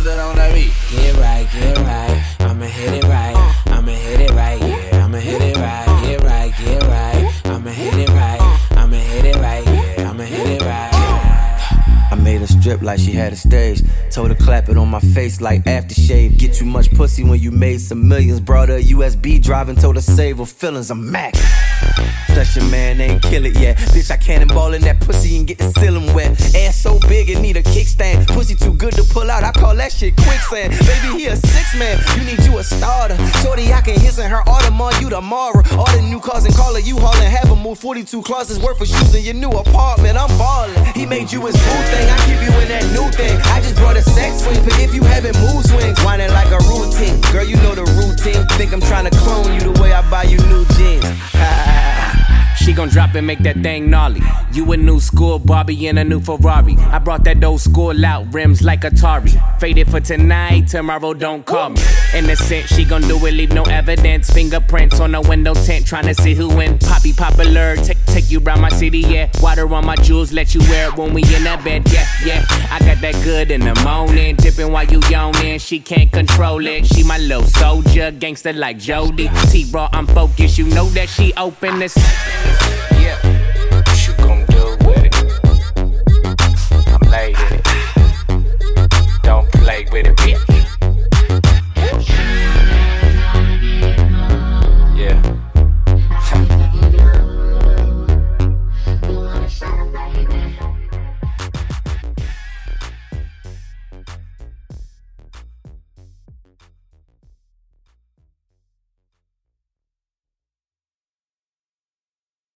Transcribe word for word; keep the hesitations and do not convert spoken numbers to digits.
it on that beat. Get right, get right, I'ma hit it right. I'ma hit it right, yeah, I'ma hit it right. Get right, get right, I'ma hit it right. I'ma hit it right, yeah, I'ma hit it right. I made her strip like she had a stage. Told her clap it on my face like aftershave. Get too much pussy when you made some millions. Brought her a U S B drive and told her save her feelings. I'm Mac. Plus your man ain't kill it yet. Bitch, I cannonball in that pussy and get the ceiling wet. Ass so big it need a kickstand. Pussy too good to pull out, I call that shit quicksand. Baby, he a six man, you need you a starter. Shorty, I can hiss in her Audemars, you tomorrow. All the new cars and call her you haulin'. Have a move forty-two closets worth of shoes in your new apartment. I'm ballin'. He made you his boo thing, I keep you in that new thing. I just brought a sex swing, but if you having mood swings, whining like a routine. Girl, you know the routine. Think I'm trying to clone you the way I buy you new jeans. She gon' drop and make that thing gnarly. You a new school Barbie in a new Ferrari. I brought that old school out, rims like Atari. Faded for tonight, tomorrow don't call me. Innocent, she gon' do it, leave no evidence. Fingerprints on the window tint, tryna see who win. Poppy popular, take take you round my city, yeah. Water on my jewels, let you wear it when we in that bed, yeah, yeah. I got that good in the morning, dipping while you yawning. She can't control it, she my little soldier, gangster like Jody. T-Raw, I'm focused, you know that she open this.